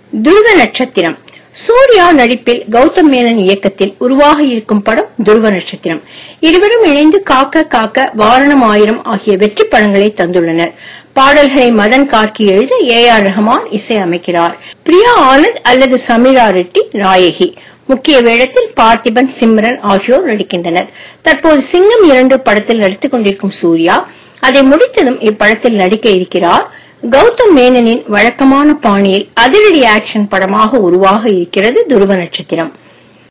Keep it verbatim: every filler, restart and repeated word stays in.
துருவ நட்சத்திரம். சூர்யா நடிப்பில் கௌதம் மேனன் இயக்கத்தில் உருவாக இருக்கும் படம் துருவ நட்சத்திரம். இருவரும் இணைந்து காக்க காக்க, வாரணம் ஆயிரம் ஆகிய வெற்றி படங்களை தந்துள்ளனர். பாடல்களை மதன் கார்கி எழுத ஏ ஆர் ரஹ்மான் இசை அமைக்கிறார். பிரியா ஆனந்த் அல்லது சமீரா ரெட்டி நாயகி. முக்கிய வேடத்தில் பார்த்திபன், சிம்ரன் ஆகியோர் நடிக்கின்றனர். தற்போது சிங்கம் இரண்டு படத்தில் நடித்துக் கொண்டிருக்கும் சூர்யா அதை முடித்ததும் இப்படத்தில் நடிக்க இருக்கிறார். கௌதம் மேனனின் வழக்கமான பாணியில் அதிரடி ஆக்ஷன் படமாக உருவாக இருக்கிறது துருவ நட்சத்திரம்.